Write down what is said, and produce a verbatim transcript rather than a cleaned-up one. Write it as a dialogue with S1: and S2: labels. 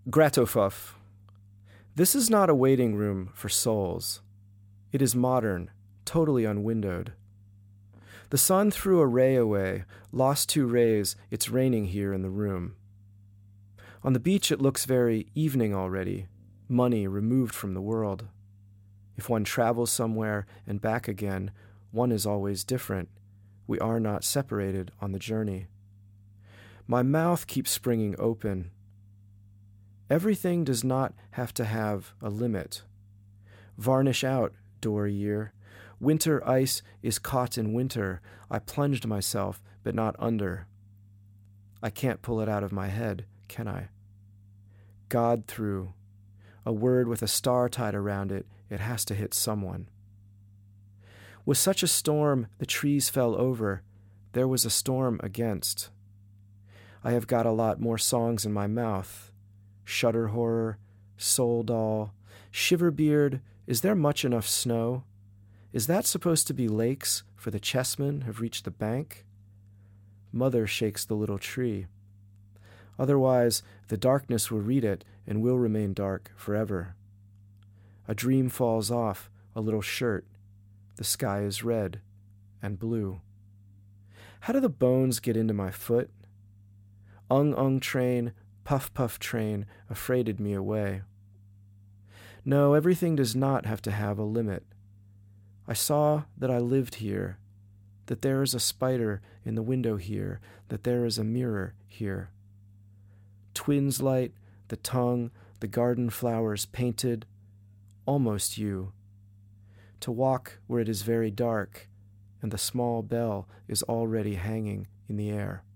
S1: Gratofuf. This is not a waiting room for souls. It is modern, totally unwindowed. The sun threw a ray away, lost two rays, it's raining here in the room. On the beach it looks very evening already, money removed from the world. If one travels somewhere and back again, one is always different. We are not separated on the journey. My mouth keeps springing open. Everything does not have to have a limit. Varnish out, door year. Winter ice is caught in winter. I plunged myself, but not under. I can't pull it out of my head, can I? God through. A word with a star tied around it, it has to hit someone. Was such a storm the trees fell over, there was a storm against. I have got a lot more songs in my mouth. Shutter horror, soul doll, shiverbeard, is there much enough snow? Is that supposed to be lakes, for the chessmen have reached the bank? Mother shakes the little tree. Otherwise, the darkness will read it and will remain dark forever. A dream falls off, a little shirt. The sky is red and blue. How do the bones get into my foot? Ung-ung train, puff-puff train, affreighted me away. No, everything does not have to have a limit. I saw that I lived here, that there is a spider in the window here, that there is a mirror here. Twins light, the tongue, the garden flowers painted, almost you. To walk where it is very dark, and the small bell is already hanging in the air.